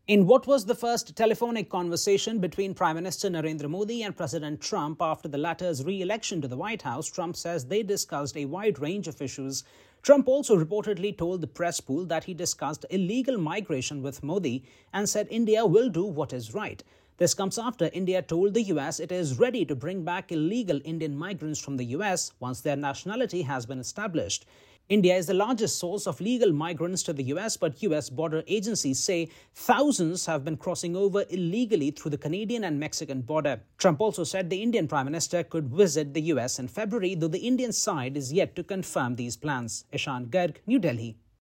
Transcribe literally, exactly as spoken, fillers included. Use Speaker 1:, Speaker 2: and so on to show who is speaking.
Speaker 1: In what was the first telephonic conversation between Prime Minister Narendra Modi and President Trump after the latter's re-election to the White House, Trump says they discussed a wide range of issues. Trump also reportedly told the press pool that he discussed illegal migration with Modi and said India will do what is right. This comes after India told the U S it is ready to bring back illegal Indian migrants from the U S once their nationality has been established. India is the largest source of legal migrants to the U S, but U S border agencies say thousands have been crossing over illegally through the Canadian and Mexican border. Trump also said the Indian Prime Minister could visit the U S in February, though the Indian side is yet to confirm these plans. Ishan Garg, New Delhi.